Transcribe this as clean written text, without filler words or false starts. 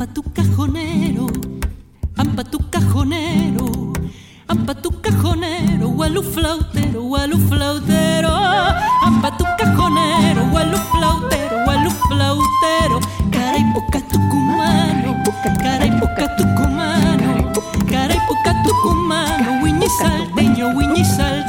ampa tu cajonero, ampa tu cajonero, ampa tu cajonero, gualu flautero, ampa tu cajonero, gualu flautero, caraipuca tucumano, caraipuca tucumano, caraipuca tucumano, wiñi salteño, wiñi salteño.